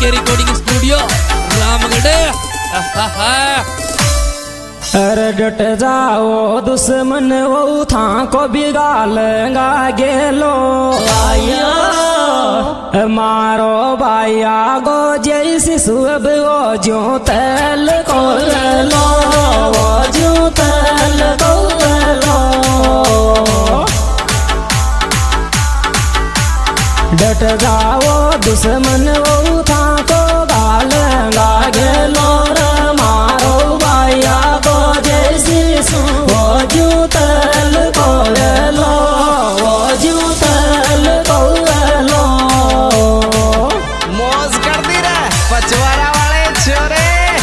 GK recording studio Ramgarh. अरे डट जाओ दुश्मन वो था को बिगालेगा गेलो मारो भाइया गो जैसी सुब वो जो तेल को लो वो जो तेल को लो डट जाओ दुश्मन वो था को गालेगा गेलो मारो भाइया गो जैसी वो जो तेल को लो वो जो तेल को लो मौज कर दी रे पचवाड़ा वाले छोरे।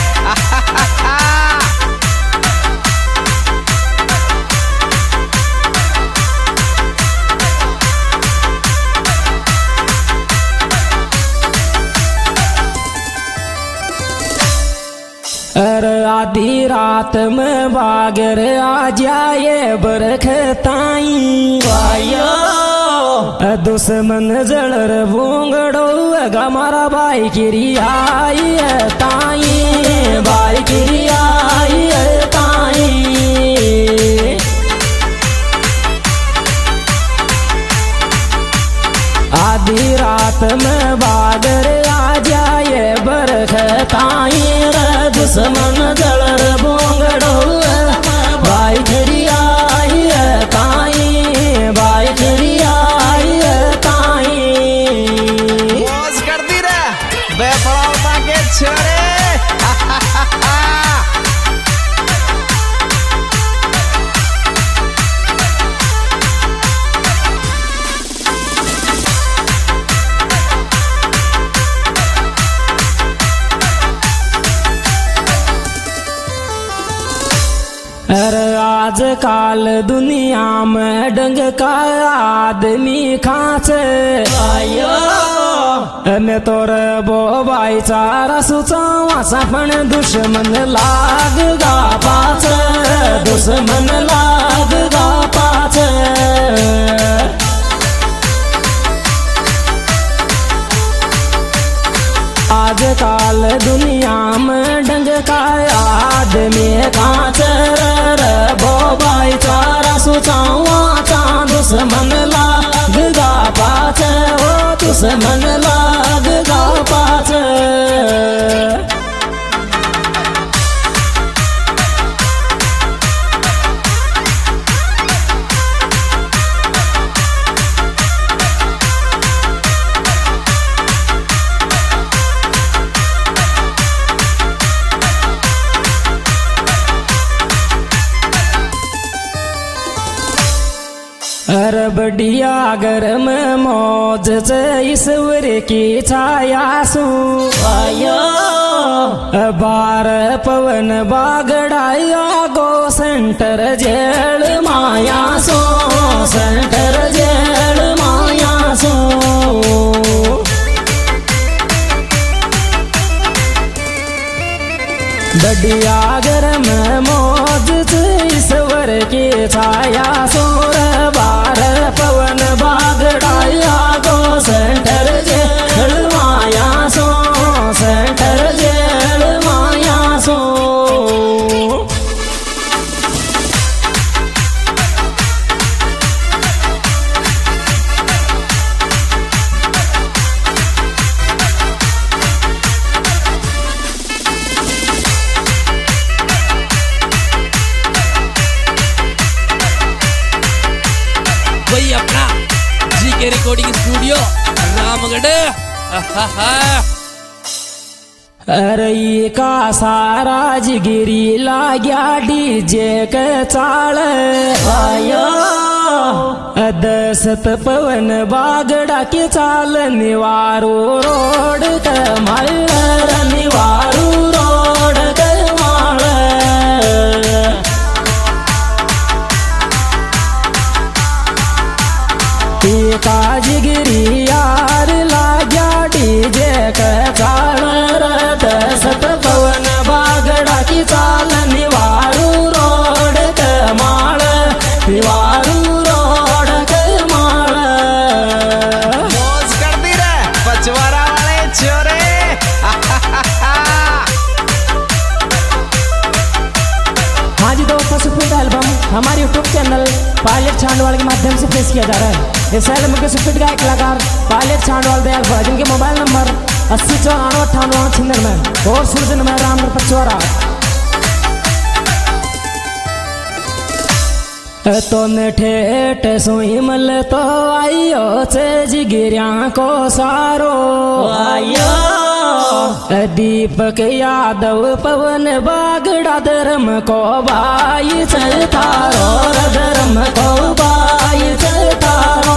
अरे आधी रात में बागर आ जाए बरखताई भाइयो दुश्मन जलर बूंगड़ो हमारा भाई गिरी आई ताई भाई गिरी आई ताई आधी रात में बागर आ जाए बरखताई दुश्मन जलर बोंगड़ो भाई गिरी आई ताई भाई गिरी आई ताई मौज कर दी रे बेफड़ावता के छोरे। अरे आज काल दुनिया में डंग का आदमी खाचे मैं तोर बो भाईचारा सुचावा सपन दुश्मन लाग गा पाच दुश्मन लाग गा पाच आज काल दुनिया में डंग का आदमी कांच बो भाईचारा सुचावा चा दुश्मन लाग गा पाच ओ दुश्मन लाग गा पाच अरे बढ़िया गरम मौज से ईश्वर की छाया सू बार पवन बागड़ाया गो सेंटर जेल माया सो सेंटर जेल माया सो बढ़िया गरम मौज से ईश्वर की छाया सोर बार पवन बागड़ाया गो सेंटर जेल माया सो सेंटर जेल माया सो वही अपना जीके रिकॉर्डिंग स्टूडियो रामगढ़। अरे का सारा जिगिरी लाग्या डीजे के चाल आयो दसत पवन बागड़ा के चाल निवारू रोड के माल निवारू रोड के माल का जिगिरी यार लाग्या डीजे के चाल दसत पवन बागड़ा की चाल निवारू रोड के माल निवारू रोड के माल मौज कर दी रे पचवाड़ा वाले छोरे। छांडवाल के माध्यम से पेश किया जा रहा है। इस एल्बम के सुप्रसिद्ध गायक कलाकार पायलट छांडवाल दयाल भाई, जिनके मोबाइल नंबर 809498 में और सूरजन में रामगढ़ पचवारा। तो ने ठेठ सोई मल तो आइयो से जिगिरिया को सारो आयो। दीपक यादव पवन बागड़ा धर्म को बाई चलतारो, धर्म को बाई चलतारो।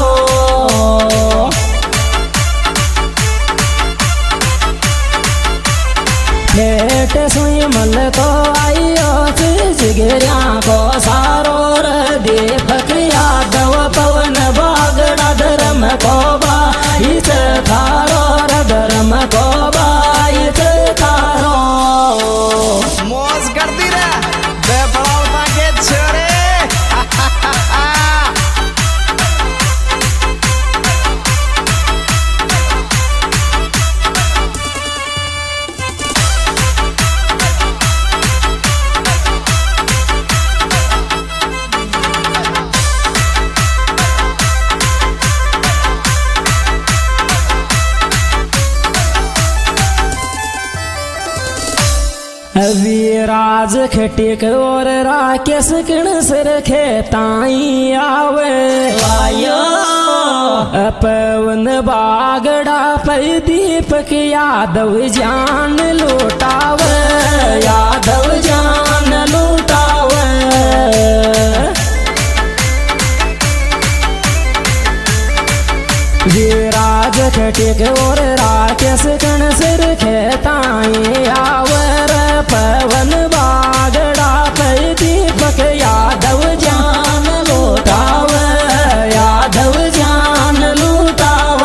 ठेठ सोई मल तो आइयो से जिगिरिया को सारो। दीपक यादव पवन बागड़ा धर्म को बाई चलतारो, धर्म को बाई चलतारो। मौज करती रे बेपड़ावता के छोरे। विराज खटिक और राकेश किण सिर खेताई आवे आयो। पवन बागड़ा पर दीपक यादव जान लूटावे, यादव जान लूटावे। विराज खटिक और राकेश किण सिर खेताई आवर। पवन बागड़ा पर दीपक यादव जान लूटावे, यादव जान लूटावे।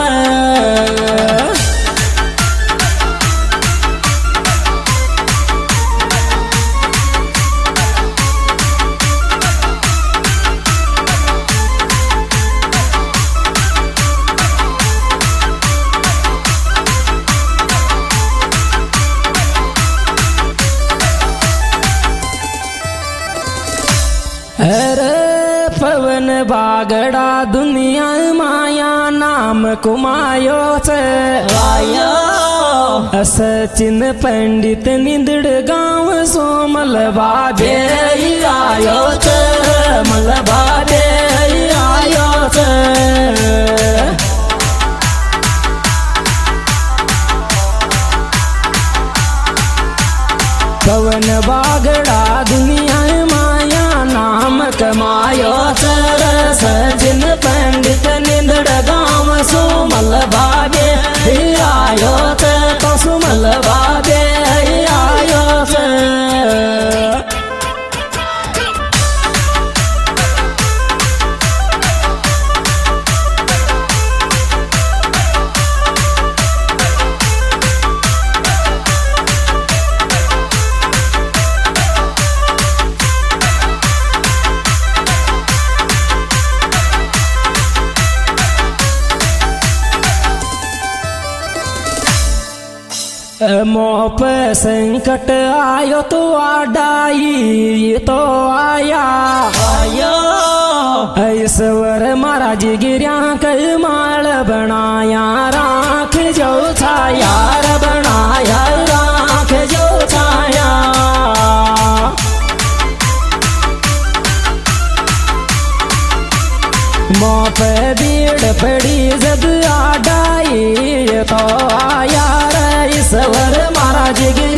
अरे पवन बागड़ा दुनिया माया नाम कुमायो से आया। सचिन पंडित निंदड़ गांव सो मलबा दे आयो से, मलबा दे आयो से। पवन बागड़ा दुनिया माया नाम कमायो सर। सचिन पंडित निंदड़ गांव सुमल बागे आयो तो सुमल बागे आयो से। मोप संकट आयो तो आडाई तो आया आयो। ईश्वर महाराज गिरिया कल माल बनाया, राख जो छायार बनाया, राख जो छाया। मोप भीड़ पड़ी जब आडाई तो आया। ईश्वर महाराज गिरिया